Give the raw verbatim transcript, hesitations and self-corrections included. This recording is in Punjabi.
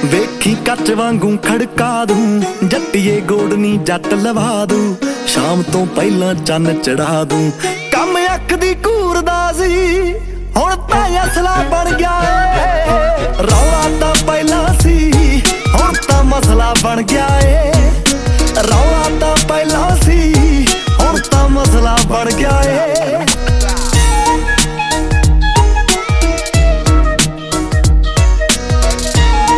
ਵੇਖੀ ਕੱਚ ਵਾਂਗੂ ਖੜਕਾ ਦੂੰ, ਜੱਟੀਏ ਗੋਡਨੀ ਜੱਟ ਲਵਾ ਦੂੰ, ਸ਼ਾਮ ਤੋਂ ਪਹਿਲਾਂ ਚੰਨ ਚੜਾ ਦੂੰ। ਕੰਮ ਅੱਖ ਦੀ ਘੂਰਦਾ ਸੀ ਹੁਣ ਤਾਂ ਅਸਲਾ ਬਣ ਗਿਆ ਏ, ਰੌਲਾ ਤਾਂ ਪਹਿਲਾਂ ਸੀ ਹੁਣ ਤਾਂ ਮਸਲਾ ਬਣ ਗਿਆ ਏ, ਰੌਲਾ ਤਾਂ ਪਹਿਲਾਂ ਸੀ ਹੁਣ ਤਾਂ ਮਸਲਾ ਬਣ ਗਿਆ।